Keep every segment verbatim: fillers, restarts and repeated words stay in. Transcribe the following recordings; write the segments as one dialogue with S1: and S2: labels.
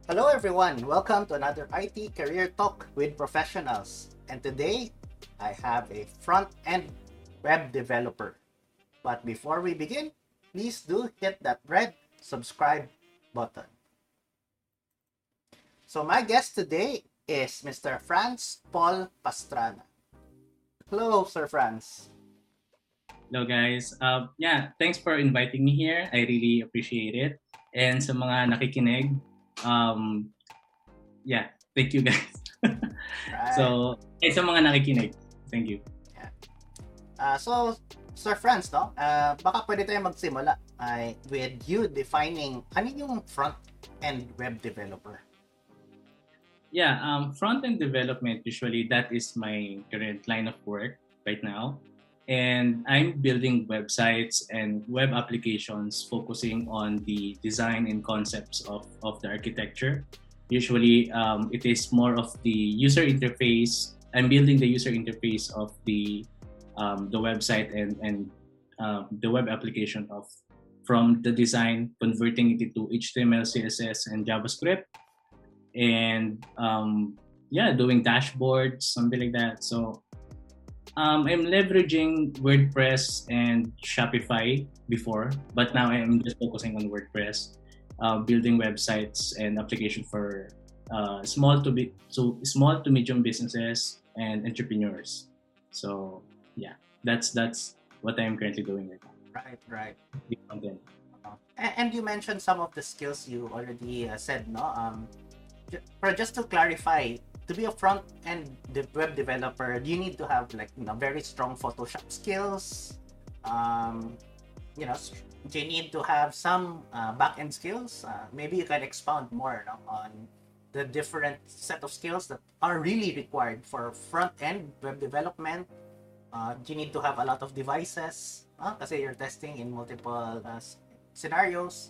S1: Hello everyone, welcome to another I T Career Talk with Professionals. And today, I have a front-end web developer. But before we begin, please do hit that red subscribe button. So my guest today is Mister Franz Paul Pastrana. Hello, Sir Franz.
S2: Hello guys. Uh, yeah, thanks for inviting me here. I really appreciate it. And sa mga nakikinig, um, yeah, thank you guys.
S1: Right.
S2: so, eh, sa mga nakikinig, thank you.
S1: Yeah. Uh, so, Sir Franz, no? Uh, baka pwede tayo magsimula ay, with you defining ano yung front-end web developer.
S2: Yeah, um, front-end development, usually that is my current line of work right now. And I'm building websites and web applications focusing on the design and concepts of, of the architecture. Usually, um, it is more of the user interface. I'm building the user interface of the um, the website and and uh, the web application of from the design, converting it into H T M L, C S S, and JavaScript, and um, yeah, doing dashboards, something like that. So um, I'm leveraging WordPress and Shopify before, but now I'm just focusing on WordPress, uh, building websites and application for uh, small to big, so small to medium businesses and entrepreneurs. So yeah, that's that's what I'm currently doing right now.
S1: Right, right.
S2: The content.
S1: Uh, a- and you mentioned some of the skills you already uh, said, no? Um, ju- but just to clarify, to be a front-end de- web developer, you need to have like you know very strong Photoshop skills. Um, you know, s- you need to have some uh, back-end skills. Uh, maybe you can expound more no, on the different set of skills that are really required for front-end web development. Uh, you need to have a lot of devices uh, kasi you're testing in multiple uh, scenarios.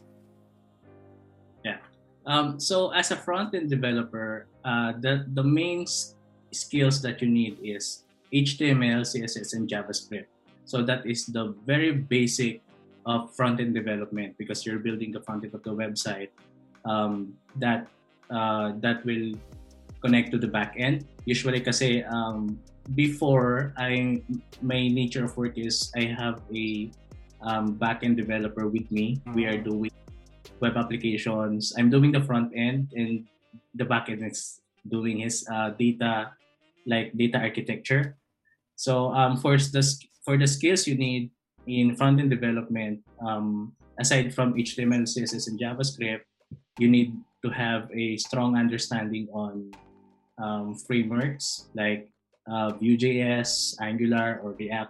S2: Yeah. Um, so as a front-end developer, uh, the the main s- skills that you need is H T M L, C S S, and JavaScript. So that is the very basic of front-end development because you're building the front end of the website um, that uh, that will connect to the back end. Usually, kasi um, before I my nature of work is I have a um, back-end developer with me. We are
S1: Mm.
S2: doing web applications. I'm doing the front end, and the back end is doing his uh, data, like data architecture. So um, for the for the skills you need in front end development, um, aside from H T M L, C S S, and JavaScript, you need to have a strong understanding on um, frameworks like uh, Vue.js, Angular, or React,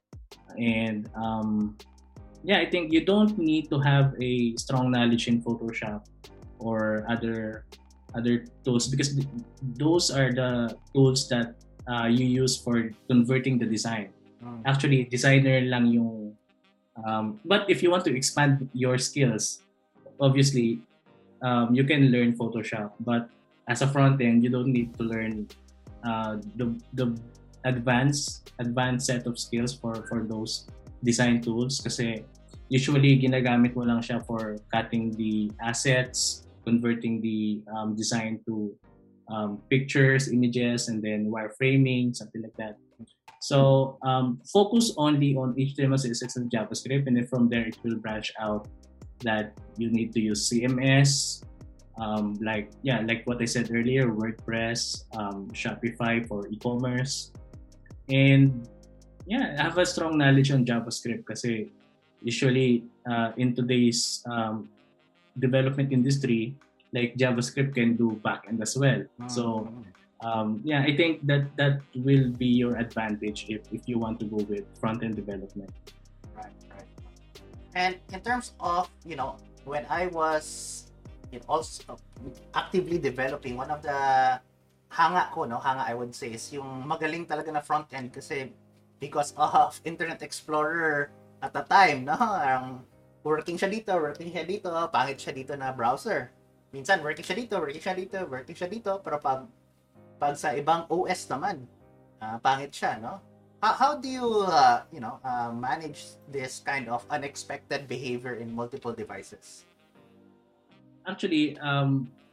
S2: and um, yeah, I think you don't need to have a strong knowledge in Photoshop or other other tools because th- those are the tools that uh, you use for converting the design.
S1: Mm.
S2: Actually, designer lang yung um, but if you want to expand your skills, obviously um, you can learn Photoshop. But as a front end, you don't need to learn uh, the the advanced advanced set of skills for for those design tools kasi usually ginagamit mo lang siya for cutting the assets, converting the um, design to um, pictures, images, and then wireframing, something like that. So um, focus only on H T M L, C S S, and JavaScript, and then from there it will branch out that you need to use C M S, um, like yeah, like what I said earlier, WordPress, um, Shopify for e-commerce, and yeah, I have a strong knowledge on JavaScript kasi usually uh, in today's um, development industry, like JavaScript can do backend as well. So
S1: Mm.
S2: um, yeah, I think that that will be your advantage if, if you want to go with front end development.
S1: Right, right. And in terms of, you know, when I was you know, also actively developing, one of the hanga ko, no, hanga I would say, is yung magaling talaga na front end kasi because of Internet Explorer at the time, no, ang working siya dito, working siya dito, pangit siya dito na browser. Minsan working siya dito, working siya dito, working siya dito, pero pag pag sa ibang O S naman, ah, pangit siya, no? How, how do you, uh, you know, uh, manage this kind of unexpected behavior in multiple devices?
S2: Actually, um,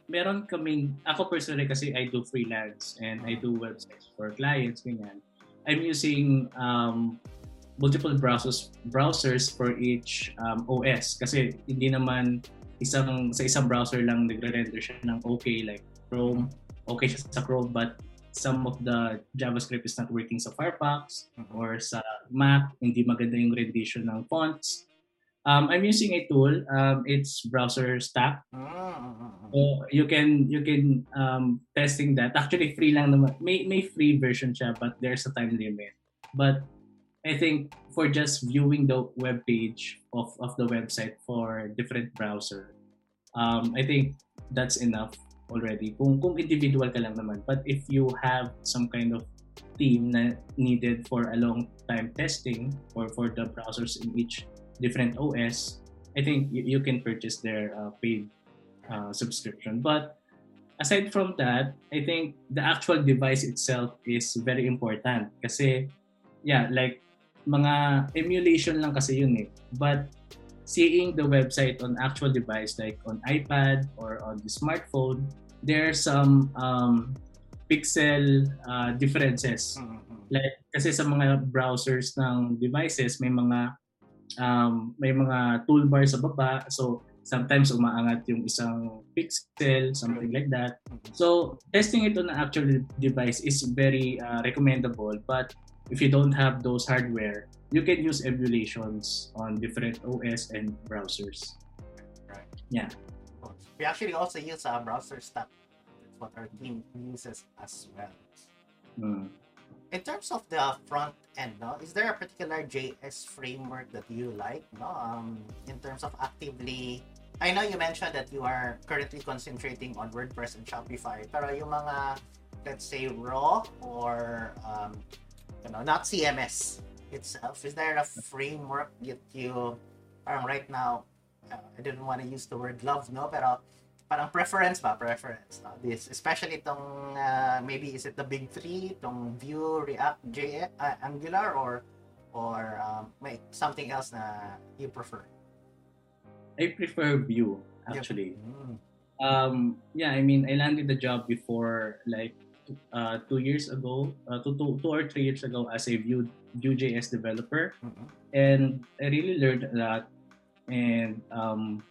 S2: meron kaming, ako personally kasi I do freelance and I
S1: Mm.
S2: do websites for clients, ganyan. I'm using um, multiple browsers browsers for each um, O S kasi hindi naman isang sa isang browser lang nagre-render siya ng okay like Chrome, okay siya sa Chrome, but some of the JavaScript is not working sa Firefox
S1: Mhm.
S2: or sa Mac, hindi maganda yung rendition ng fonts. Um, I'm using a tool. Um, it's Browser Stack.
S1: Mm, mm, mm.
S2: So you can you can um, testing that. Actually free lang naman. May may free version siya, but there's a time limit. But I think for just viewing the web page of, of the website for different browser, um, I think that's enough already. Kung kung individual ka lang naman. But if you have some kind of team na needed for a long time testing or for the browsers in each different O S, I think you, you can purchase their uh, paid uh, subscription. But aside from that, I think the actual device itself is very important kasi yeah, like mga emulation lang kasi yun eh. But seeing the website on actual device like on iPad or on the smartphone, there are some um, pixel uh, differences.
S1: Mm-hmm.
S2: Like kasi sa mga browsers ng devices may mga um, may mga toolbar sa baba, so sometimes umaangat yung isang pixel, something like that. So testing it on an actual device is very uh, recommendable, but if you don't have those hardware, you can use emulations on different O S and browsers.
S1: Right.
S2: Yeah.
S1: We actually also use a uh, Browser Stack. That's what our team uses as well.
S2: Mm.
S1: In terms of the front end, no, is there a particular J S framework that you like? No, um, in terms of actively, I know you mentioned that you are currently concentrating on WordPress and Shopify, pero yung mga, let's say, raw or um, you know, not C M S itself, is there a framework that you, parang right now, uh, I didn't want to use the word love, no, pero parang preference ba? Preference. No? This, especially itong, uh, maybe is it the big three, itong Vue, React, J S, uh, Angular, or or um, may something else na you prefer?
S2: I prefer Vue, actually.
S1: Mm.
S2: Um, yeah, I mean, I landed the job before, like, uh, two years ago, uh, two, two, two or three years ago as a Vue, Vue.js developer.
S1: Mm-hmm.
S2: And I really learned a lot. And, um,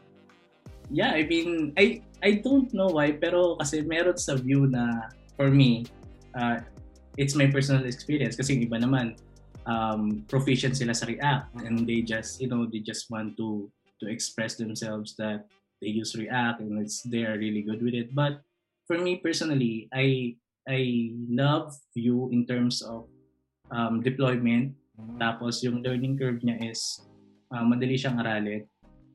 S2: yeah, I mean, I I don't know why, pero kasi meron sa Vue na, for me, uh, it's my personal experience kasi iba naman, um, proficient sila sa React and they just, you know, they just want to to express themselves that they use React and it's they are really good with it. But for me personally, I I love Vue in terms of um, deployment. Mm-hmm. Tapos yung learning curve niya is uh, madali siyang aralin.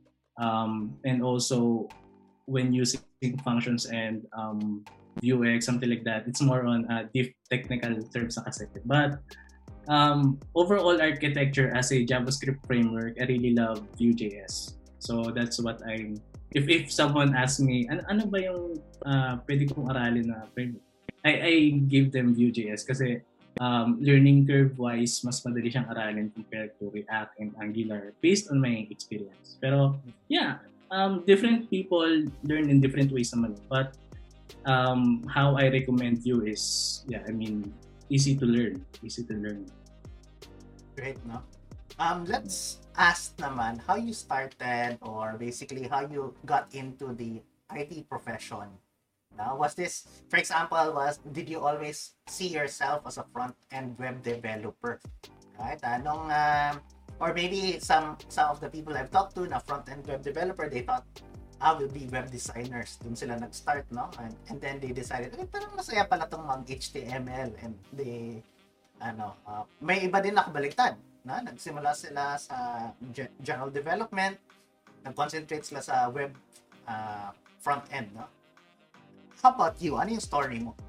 S2: Um, and also when using functions and um, Vuex, something like that, it's more on uh, deep technical terms na kasi. But um, overall architecture as a JavaScript framework, I really love Vue.js. So that's what I'm, if if someone asks me, ano, ano ba yung uh, pwede kong aralin na framework? I, I give them Vue.js kasi um, learning curve-wise, mas madali siyang aralin compared to React and Angular based on my experience. Pero, yeah, um, different people learn in different ways naman. But um, how I recommend Vue is, yeah, I mean, easy to learn. Easy to learn.
S1: Great, no? Um, let's ask naman how you started or basically how you got into the I T profession. Now, was this, for example, was did you always see yourself as a front-end web developer? Right? Anong, uh, or maybe some some of the people I've talked to na front-end web developer, they thought, I will be web designers. Dun sila nag-start, no? And, and then they decided, eh, parang masaya pala tong mag-H T M L. And they, ano, uh, may iba din nakabaliktad. Na? Nagsimula sila sa ge- general development, nag-concentrate sila sa web uh, front-end, no? How about you? Ano yung story mo?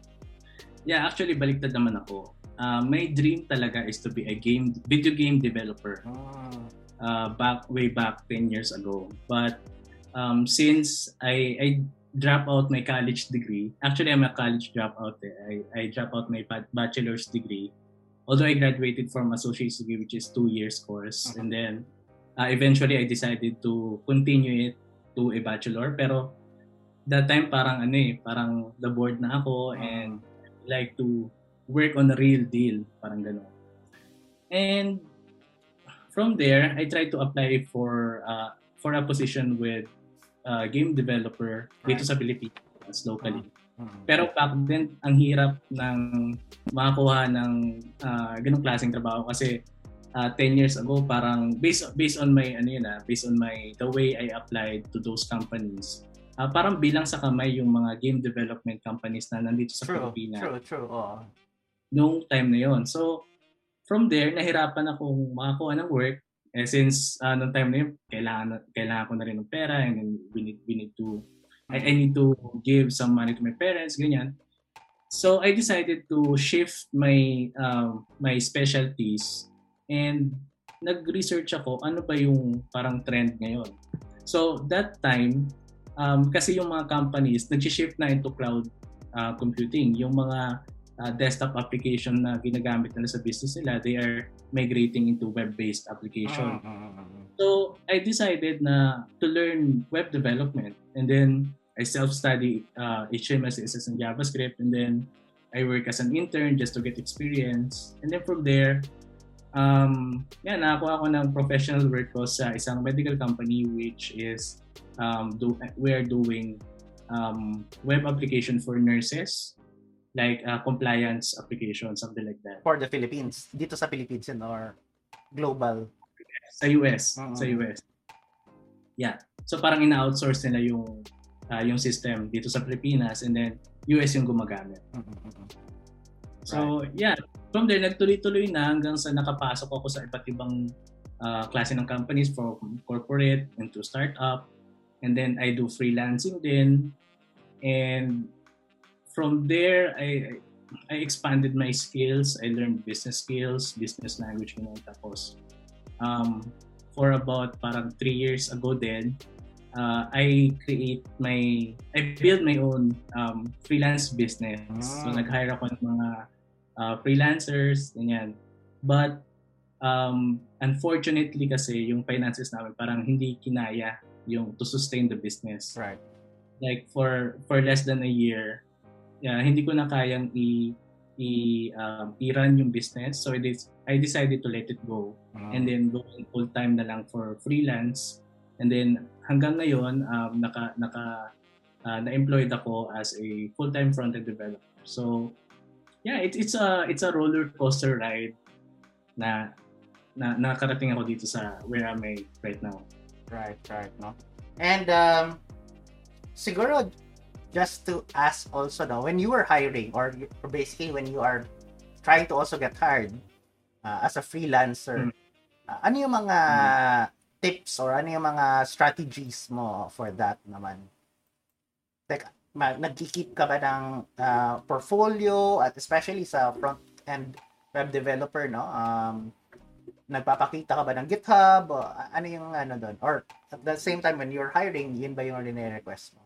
S2: Yeah, actually, baliktad naman ako. Uh, my dream talaga is to be a game, video game developer.
S1: Mm.
S2: Uh, back way back ten years ago. But um, since I I dropped out my college degree, actually I'm a college dropout. Eh. I I dropped out my bachelor's degree. Although I graduated from associate's degree, which is two years course, mm-hmm. and then uh, eventually I decided to continue it to a bachelor. Pero that time parang ano eh, parang the board na ako
S1: Mm.
S2: and like to work on a real deal, parang gano'n. And from there, I tried to apply for uh, for a position with uh, game developer dito
S1: Right.
S2: sa Pilipinas locally.
S1: Mm.
S2: Pero back then, ang hirap ng makakuha ng uh, ganong klaseng trabaho kasi uh, ten years ago, parang based based on my ano yun ah, based on my the way I applied to those companies. Uh, parang bilang sa kamay yung mga game development companies na nandito sa
S1: True,
S2: Pilipinas
S1: true, true. Oo.
S2: noong time na yon. So, from there, nahirapan akong makakuha ng work. Eh, since uh, noong time na yun, kailangan, kailangan ko na rin ng pera and then we need, we need to, I, I need to give some money to my parents, ganyan. So, I decided to shift my uh, my specialties and nag-research ako ano ba yung parang trend ngayon. So, that time, um, kasi yung mga companies, nag-shift na into cloud uh, computing. Yung mga uh, desktop application na ginagamit nila sa business nila, they are migrating into web-based application.
S1: Mm-hmm.
S2: So, I decided na to learn web development. And then, I self-study uh, H T M L, C S S, and JavaScript. And then, I work as an intern just to get experience. And then from there, um, yeah, nakakuha ako ng professional work ko sa isang medical company which is, um, do, we are doing um, web application for nurses, like uh, compliance application, something like that.
S1: For the Philippines? Dito sa Philippines yun or global?
S2: Sa U S.
S1: Mm-hmm.
S2: Sa U S. Yeah. So parang ina-outsource nila yung uh, yung system dito sa Pilipinas and then U S yung gumagamit.
S1: Mm-hmm.
S2: So right. Yeah, from there nagtuloy-tuloy na hanggang sa nakapasok ako sa iba't ibang uh, klase ng companies, from corporate into startup, and then I do freelancing din, and from there I I expanded my skills. I learned business skills, business language ko tapos um for about parang three years ago then uh, I create my I build my own um, freelance business. Mm. So nag-hire ako ng mga uh, freelancers, ganyan. But um, unfortunately kasi yung finances namin parang hindi kinaya yung to sustain the business.
S1: Right.
S2: Like for for less than a year, yeah, hindi ko na kayang i i um, i-run yung business. So I, de- I decided to let it go. Mm. And then go full time na lang for freelance. And then hanggang ngayon um, naka naka uh, na-employed ako as a full-time front-end developer. So yeah, it's it's a it's a roller coaster ride na na nakarating ako dito sa where am I right now.
S1: Right, right, no. And um siguro just to ask also no, when you were hiring or basically when you are trying to also get hired uh, as a freelancer, mm. uh, ano yung mga mm. tips or ano yung mga strategies mo for that naman? Like, nag-keep ka ba ng uh, portfolio at especially sa front-end web developer, no? Um, nagpapakita ka ba ng GitHub? O, ano yung ano doon? Or at the same time when you're hiring, yun ba yung rene-request mo?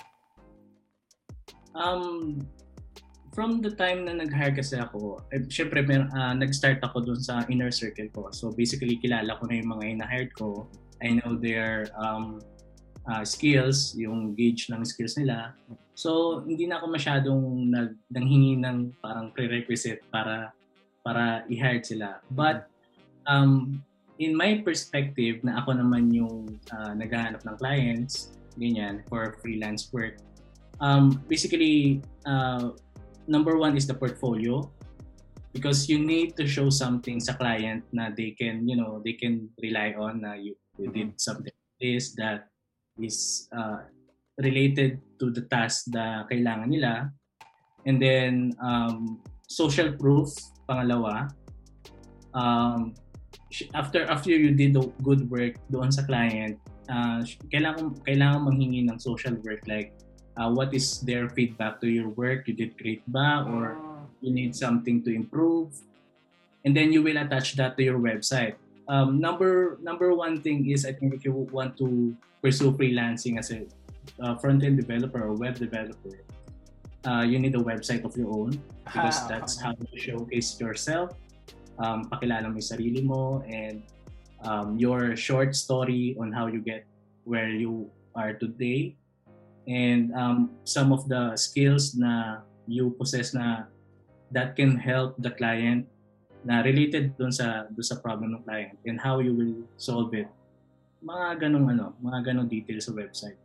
S2: Um, from the time na nag-hire kasi ako, eh, syempre uh, nag-start ako doon sa inner circle ko. So basically, kilala ko na yung mga ina-hired ko. I know their um, uh, skills, yung gauge ng skills nila. So, hindi na ako masyadong nag, nanghingi ng parang prerequisite para para i-hire sila. But, um, in my perspective, na ako naman yung uh, naghahanap ng clients, ganyan, for freelance work, um, basically, uh, number one is the portfolio. Because you need to show something sa client na they can, you know, they can rely on na you you did something is that is uh, related to the task na kailangan nila. And then um, social proof, pangalawa. Um, after after you did the good work doon sa client, uh, kailangan kailangan manghingi ng social work, like uh, what is their feedback to your work, you did great ba, or you need something to improve, and then you will attach that to your website. Um, number number one thing is, I think if you want to pursue freelancing as a uh, front-end developer or web developer, uh, you need a website of your own, because that's how you showcase yourself. Um, pakilala mo yung sarili mo, and um, your short story on how you get where you are today. and um, some of the skills na you possess na that can help the client na related dun sa dun sa problem ng client and how you will solve it. Mga ganong ano, mga ganong details sa website.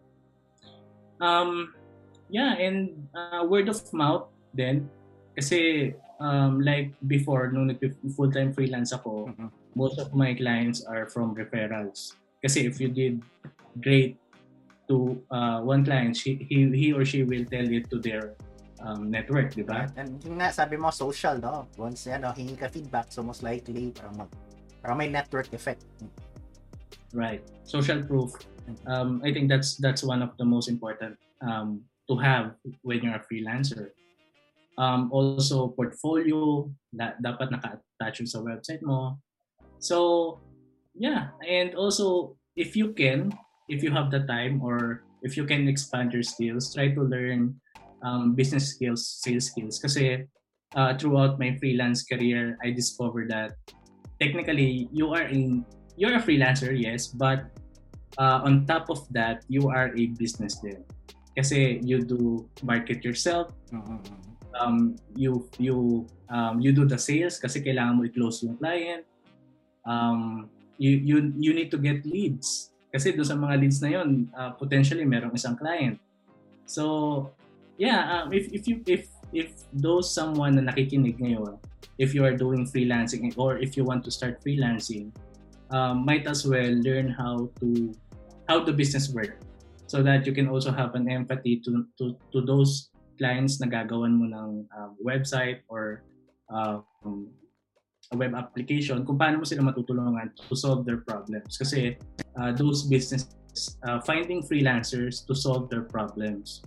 S2: Um, yeah, and uh, word of mouth then kasi um, like before nung nag full-time freelance ako,
S1: Mhm.
S2: most of my clients are from referrals. Kasi if you did great to uh, one client, she, he, he or she will tell it to their um, network, di ba?
S1: Right. And yung nga, sabi mo, social, no? Once yan, no, hingi ka feedback, so most likely, parang, mag, parang may network effect.
S2: Right. Social proof. Um, I think that's that's one of the most important um, to have when you're a freelancer. Um, also, portfolio, da- dapat naka-attach yun sa website mo. So, yeah. And also, if you can, if you have the time or if you can expand your skills, try to learn um, business skills, sales skills. Kasi uh, throughout my freelance career, I discovered that technically you are in you're a freelancer, yes, but uh, on top of that, you are a business din. Kasi you do market yourself,
S1: Mhm.
S2: um, you you um, you do the sales kasi kailangan mo i-close yung client. Um, you you you need to get leads kasi doon sa mga leads na yon uh, potentially merong isang client. So yeah, um, if if you if if those someone na nakikinig ngayon, if you are doing freelancing or if you want to start freelancing, um, might as well learn how to how the business work so that you can also have an empathy to to to those clients na gagawan mo ng uh, website or uh, um, a web application kung paano mo sila matutulungan to solve their problems kasi uh, those business uh, finding freelancers to solve their problems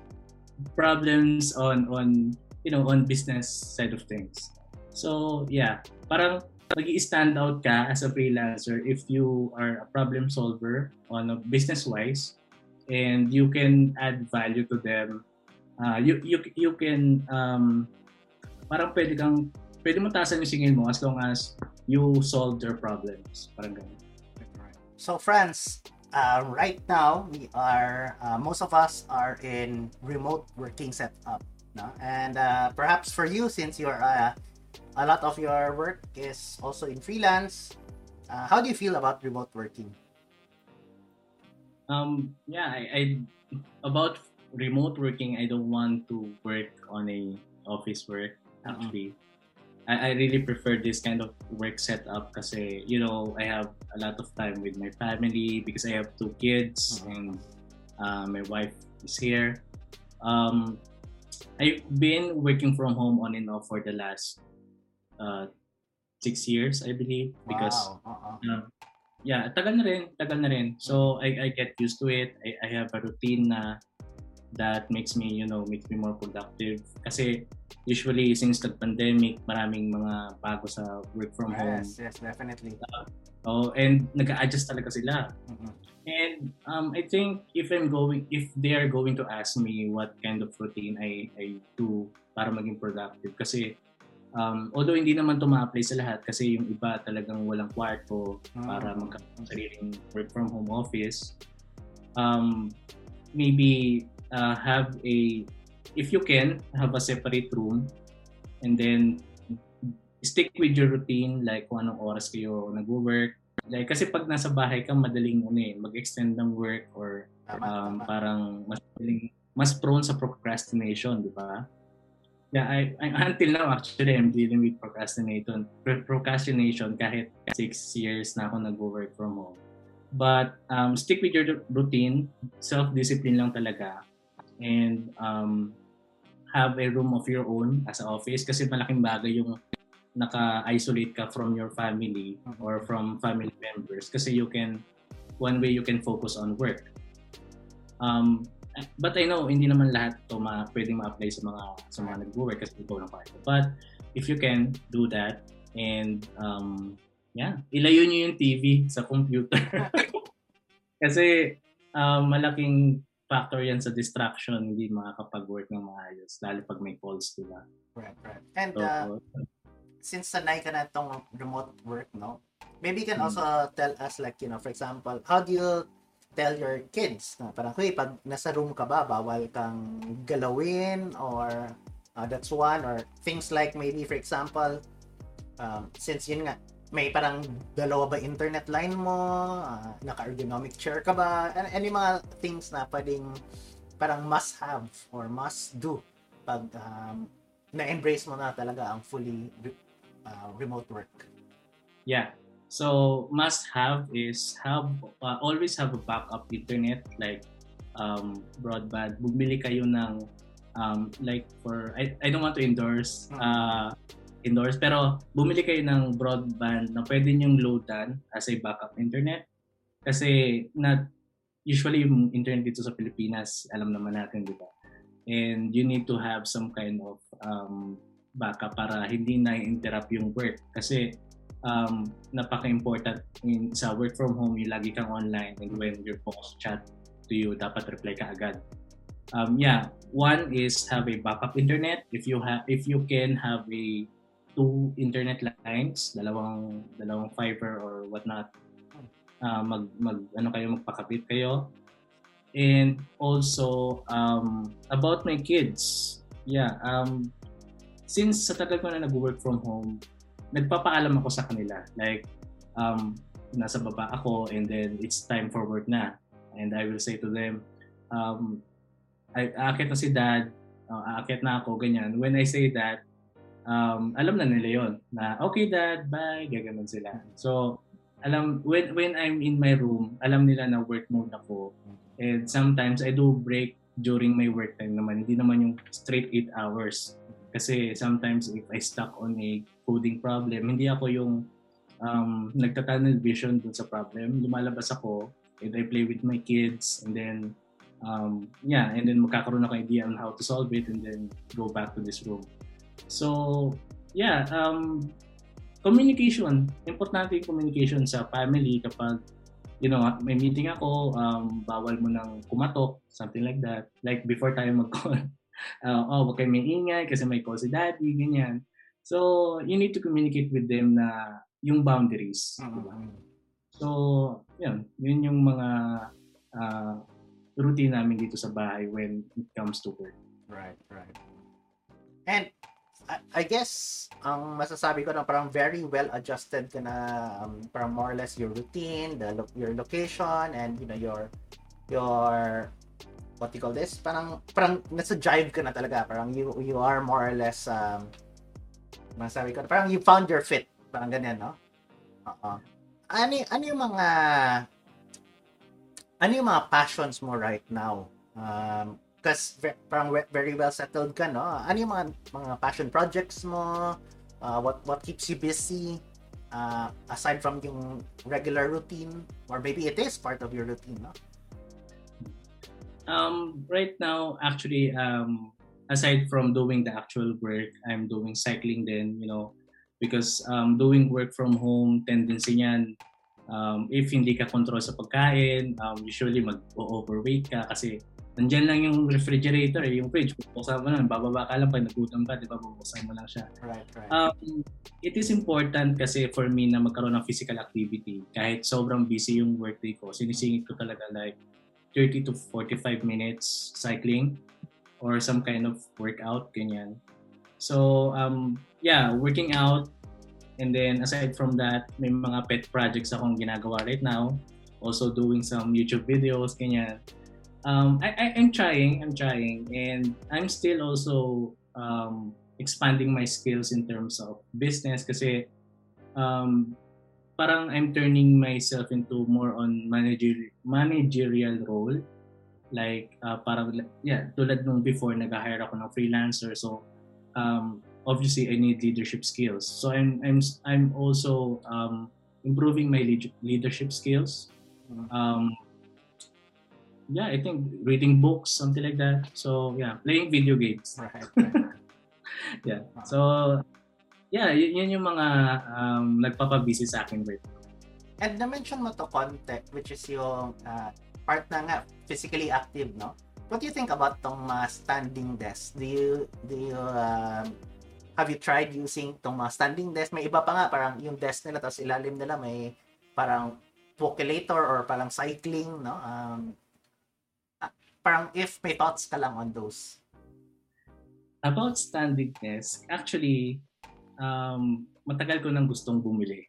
S2: problems on on you know on business side of things. So yeah, parang magi-stand out ka as a freelancer if you are a problem solver on a business wise and you can add value to them. Uh, you you you can um parang pwede kang pwede mo taasan yung singil mo as long as you solve their problems. Parang ganun.
S1: So, friends, uh, right now we are uh, most of us are in remote working setup, no? And uh, perhaps for you, since you're uh, a lot of your work is also in freelance, uh, how do you feel about remote working?
S2: Um, yeah, I, I about remote working. I don't want to work on a office work. Actually, I, I really prefer this kind of work setup kasi you know I have a lot of time with my family because I have two kids
S1: Mhm.
S2: and uh, my wife is here. Um, I've been working from home on and off for the last uh, six years, I believe, because
S1: Wow. Uh-uh.
S2: uh, yeah, tagal na rin, tagal na rin. So I, I get used to it. I, I have a routine na that makes me, you know, makes me more productive. Kasi usually since the pandemic, maraming mga bago sa work from home.
S1: Yes, yes, definitely.
S2: Oh, and nag-a-adjust talaga sila.
S1: Mhm.
S2: And um, I think if I'm going, if they are going to ask me what kind of routine I, I do para maging productive, kasi um, although hindi naman to ma-apply sa lahat kasi yung iba talagang walang kwarto para
S1: Mhm.
S2: magkaroon ng sariling work from home office, um, maybe uh, have a, if you can, have a separate room and then stick with your routine like kung anong oras kayo nag-work. Like, kasi pag nasa bahay ka, madaling ano eh, mag-extend ng work or
S1: Tama,
S2: um,
S1: tama.
S2: parang mas madaling, mas prone sa procrastination, di ba? Yeah, I, I, until now, actually, I'm dealing with procrastination, procrastination kahit six years na ako nag-work from home. But um, stick with your routine, self-discipline lang talaga, and um, have a room of your own as an office kasi malaking bagay yung naka-isolate ka from your family or from family members kasi you can, one way you can focus on work. Um, but I know hindi naman lahat to ma pwedeng ma-apply sa mga sa mga nag-work kasi ikaw lang part. But if you can do that and um, yeah, ilayo niyo yung T V sa computer. Kasi um, malaking factor yan sa distraction, hindi makakapag-work ng maayos, lalo pag may calls, diba?
S1: Right, right. And
S2: So,
S1: uh, since sanay ka na itong remote work, no? Maybe you can
S2: Mm.
S1: also tell us like, you know, for example, how do you tell your kids na parang, hey, pag nasa room ka ba, bawal kang galawin or uh, that's one, or things like maybe for example, um, since yun nga, may parang dalawa ba internet line mo, uh, naka-ergonomic chair ka ba, and any mga things na pwedeng parang must have or must do pag um, na-embrace mo na talaga ang fully uh, remote work.
S2: Yeah. So must have is have uh, always have a backup internet like um, broadband. Bumili kayo ng um, like for I, I don't want to endorse uh, endorse pero bumili kayo ng broadband na pwede niyong loadan as a backup internet kasi not usually yung internet dito sa Pilipinas alam naman natin, di ba? And you need to have some kind of um, backup para hindi na interrupt yung work kasi um, napaka-important in, sa work from home, yung lagi kang online and when your boss chat to you, dapat reply ka agad. Um, yeah, one is have a backup internet. If you have, if you can have a two internet lines, dalawang dalawang fiber or whatnot, uh, mag mag ano kayo magpakabit kayo. And also um, about my kids, yeah, um, since sa tagal ko na nag-work from home, nagpapaalam ako sa kanila. Like, um, nasa baba ako and then it's time for work na. And I will say to them, um, ay, aakit na si dad, uh, aakit na ako, ganyan. When I say that, um, alam na nila yon na, okay dad, bye, gaganon sila. So, alam, when when I'm in my room, alam nila na work mode ako. And sometimes I do break during my work time naman. Hindi naman yung straight eight hours. Kasi sometimes if I stuck on a coding problem, hindi ako yung um, nagta-tunnel vision dun sa problem. Lumalabas ako and I play with my kids and then um, yeah, and then magkakaroon ako idea on how to solve it and then go back to this room. So yeah, um, communication. Importante yung communication sa family kapag you know, may meeting ako, um, bawal mo nang kumatok, something like that. Like before tayo mag-call. Uh, oh, wag kayo may ingay kasi may call si daddy, ganyan. So, you need to communicate with them na yung boundaries.
S1: Mm-hmm.
S2: Diba? So, yun. Yun yung mga uh, routine namin dito sa bahay when it comes to work.
S1: Right, right. And I, I guess, ang masasabi ko na parang very well adjusted ka na um, parang more or less your routine, the lo- your location, and you know, your your what you call this, parang parang nasa jive ka na talaga, parang you you are more or less um masabi ko parang you found your fit, parang ganyan, no? Oo. Ano ano yung mga ano yung mga passions mo right now? Um kasi parang very well settled ka, no? Ano yung mga mga passion projects mo? Uh, what what keeps you busy? Uh, aside from yung regular routine, or maybe it is part of your routine, no?
S2: Um, right now, actually, um, aside from doing the actual work, I'm doing cycling then, you know, because um, doing work from home, tendency niyan, um, if hindi ka control sa pagkain, um, usually mag-overweight ka kasi nandiyan lang yung refrigerator, eh, yung fridge, bubuksan mo lang, bababa ka lang pag nagutom ka, di ba, bubuksan mo lang siya.
S1: Right, right.
S2: Um, it is important kasi for me na magkaroon ng physical activity. Kahit sobrang busy yung workday ko, sinisingit ko talaga like thirty to forty-five minutes cycling or some kind of workout, ganyan. So, um, yeah, working out. And then, aside from that, may mga pet projects akong ginagawa right now. Also doing some YouTube videos, ganyan. Um, I, I, I'm trying, I'm trying. And I'm still also um, expanding my skills in terms of business kasi um, parang I'm turning myself into more on manager, managerial role. Like, uh, parang, yeah, tulad nung before, nag-hire ako ng freelancer. So, um, obviously, I need leadership skills. So, I'm I'm I'm also um, improving my lead- leadership skills. Um, yeah, I think reading books, something like that. So, yeah, playing video games.
S1: Right, right.
S2: Yeah. So, yeah, y- yun yung mga um, nagpapabisi sa akin right now.
S1: And na-mention mo to konti, which is yung uh, part na nga, physically active, no? What do you think about tong mga standing desk? Do you, do you, um, have you tried using tong mga standing desk? May iba pa nga, parang yung desk nila, tapos ilalim nila may parang vocalator or parang cycling, no? Um, ah, parang if may thoughts ka lang on those.
S2: About standing desk, actually, um, matagal ko nang gustong bumili.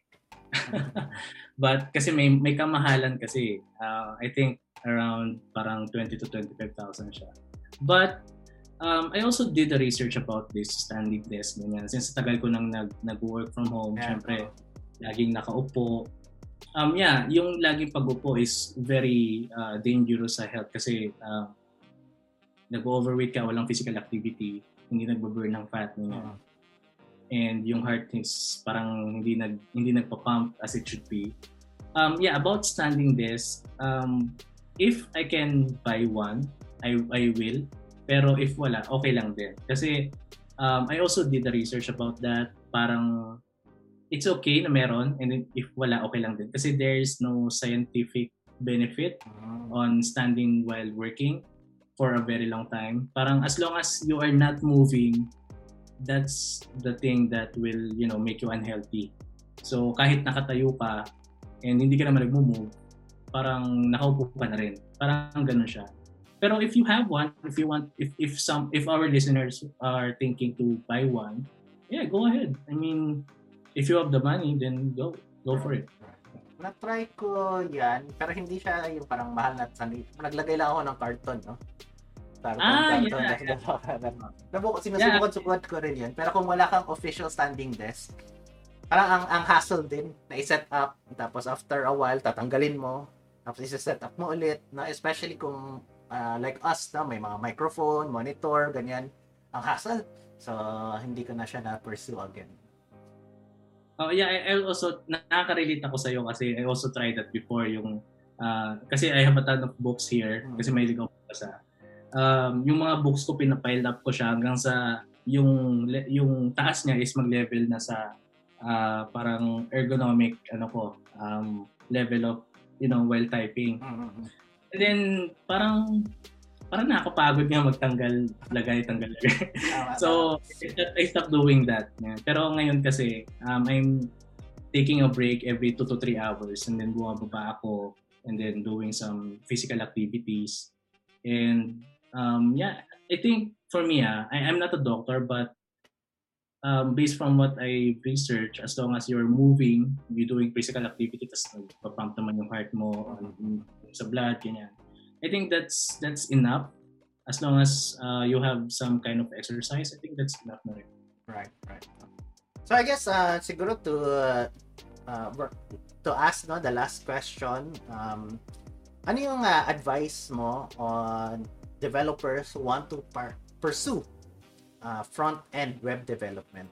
S2: But kasi may may kamahalan kasi. Uh, I think around parang twenty to twenty-five thousand siya. But um, I also did the research about this standing desk ganyan. Since tagal ko nang nag nag-work from home,
S1: Yeah.
S2: syempre laging nakaupo. Um yeah, yung laging pag-upo is very uh, dangerous sa health kasi uh, nag-overweight ka, walang physical activity, hindi nagbo-burn ng fat ganyan.
S1: Uh-huh.
S2: And yung heart is parang hindi nag hindi nagpa-pump as it should be. Um yeah, about standing desk, um if I can buy one, I I will. Pero if wala, okay lang din. Kasi um I also did the research about that. Parang it's okay na meron, and then if wala, okay lang din. Kasi there's no scientific benefit
S1: Uh-huh.
S2: on standing while working for a very long time. Parang as long as you are not moving, that's the thing that will, you know, make you unhealthy. So kahit nakatayo ka and hindi ka naman nag-move, parang nakaupo ka na rin. Parang ganun siya. Pero if you have one, if you want, if if some, if our listeners are thinking to buy one, yeah, go ahead. I mean, if you have the money, then go, go for it.
S1: Na-try ko yan, pero hindi siya yung parang mahal na sanay. Naglagay lang ako ng carton, no? Carton,
S2: Ah,
S1: carton,
S2: yeah,
S1: yeah. Nabuko, sinusubukan-subukan ko rin yun. Pero kung wala kang official standing desk, parang ang, ang hassle din na i-set up. Tapos after a while, tatanggalin mo. Tapos i-set up mo ulit. No? Especially kung uh, like us, no? May mga microphone, monitor, ganyan. Ang hassle. So, hindi ko na siya na-pursue again.
S2: Oh yeah, I, I also nakaka-relate ako sa iyo kasi I also tried that before yung uh, kasi I have a ton of books here
S1: Hmm.
S2: kasi may ligaw ko sa um, yung mga books ko pinapile up ko siya hanggang sa yung yung taas niya is mag-level na sa uh, parang ergonomic ano ko um, level of, you know, while typing.
S1: Mm-hmm.
S2: And then parang parang nakakapagod nga magtanggal lagay tanggal lagay. So I stopped doing that. Yeah. Pero ngayon kasi um, I'm taking a break every two to three hours and then bumababa ako and then doing some physical activities. And um, yeah, I think for me, ah, I, I'm not a doctor, but um, based from what I research, as long as you're moving, you're doing physical activity, tapos nagpa-pump naman yung heart mo um, sa blood, ganyan. I think that's that's enough. As long as uh, you have some kind of exercise, I think that's enough na rin.
S1: Right, right. So I guess uh, siguro to uh, uh, to ask no the last question, um, ano yung uh, advice mo on developers who want to par- pursue uh, front-end web development?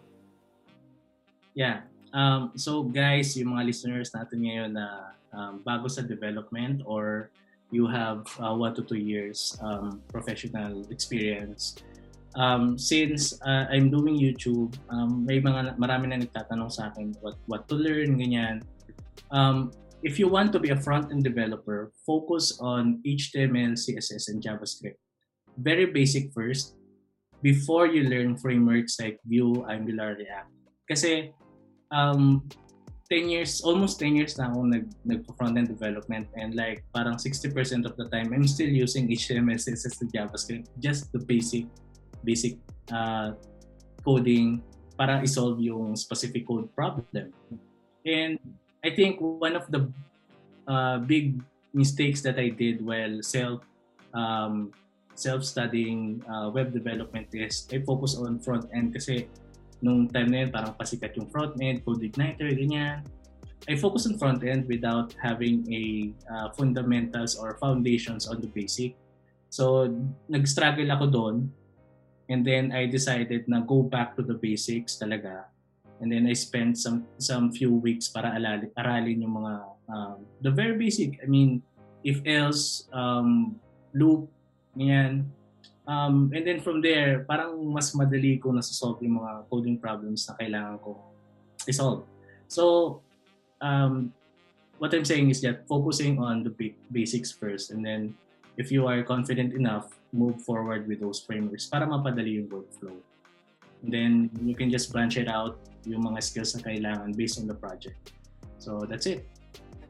S2: Yeah. Um, so guys, yung mga listeners natin ngayon na um, bago sa development or you have uh, one to two years um, professional experience. Um, since uh, I'm doing YouTube, um, may mga marami na nagtatanong sa akin what what to learn, ganyan. Um, if you want to be a front-end developer, focus on H T M L, C S S, and JavaScript. Very basic first, before you learn frameworks like Vue, Angular, React. Kasi um, ten years, almost ten years na ako nag, nag-front-end development, and like parang sixty percent of the time, I'm still using H T M L, C S S, and JavaScript. Just the basic, basic uh, coding para isolve yung specific code problem. And I think one of the uh, big mistakes that I did while self um, self-studying uh, web development is I focus on front-end kasi nung time na yun, parang pasikat yung front-end, CodeIgniter, ganyan. I focus on front-end without having a uh, fundamentals or foundations on the basic. So, nag-struggle ako doon. And then, I decided na go back to the basics talaga. And then, I spent some some few weeks para alali, aralin yung mga, um, the very basic. I mean, if else, um, loop, ganyan. Um, and then from there, parang mas madali ko nasa-solve yung mga coding problems na kailangan ko i-solve. So, um, what I'm saying is that focusing on the basics first, and then if you are confident enough, move forward with those frameworks para mapadali yung workflow. And then you can just branch it out yung mga skills na kailangan based on the project. So that's it.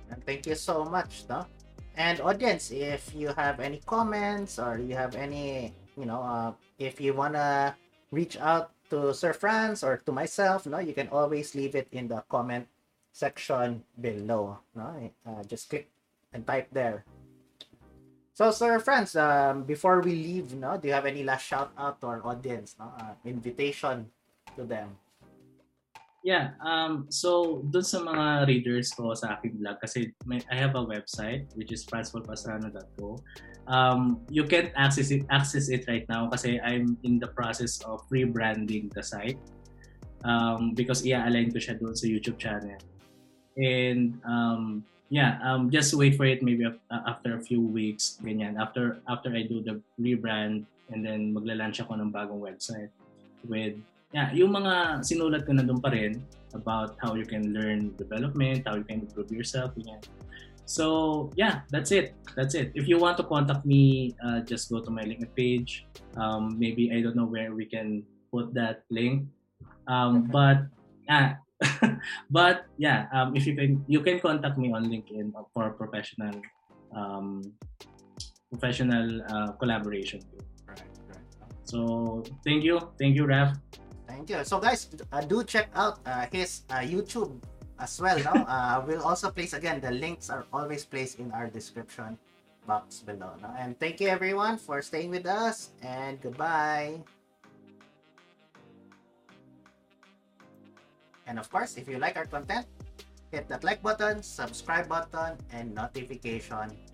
S1: And thank you so much, no? And audience, if you have any comments or you have any, you know, uh, if you wanna reach out to Sir Franz or to myself, no, you can always leave it in the comment section below. No, uh, just click and type there. So, Sir Franz, um, before we leave, no, do you have any last shout out to our audience, no, uh, invitation to them?
S2: Yeah, um, so dun sa mga readers ko sa aking blog, kasi may, I have a website which is franz pastrano dot co. Um, you can't access it, access it right now kasi I'm in the process of rebranding the site um, because i-align ko siya doon sa YouTube channel. And um, yeah, um, just wait for it maybe af- uh, after a few weeks, ganyan. After after I do the rebrand and then magla-launch ako ng bagong website with yeah, yung mga sinulat ko na doon pa rin about how you can learn development, how you can improve yourself, ganyan. So yeah, that's it. That's it. If you want to contact me, uh, just go to my LinkedIn page. Um, maybe I don't know where we can put that link. Um, but ah, but yeah, um, if you can, you can contact me on LinkedIn for professional, um, professional uh, collaboration.
S1: Right, right.
S2: So thank you, thank you, Raf.
S1: Thank you. So guys, uh, do check out uh, his uh, YouTube as well. No, uh, we'll also place again. The links are always placed in our description box below. No? And thank you everyone for staying with us. And goodbye. And of course, if you like our content, hit that like button, subscribe button, and notification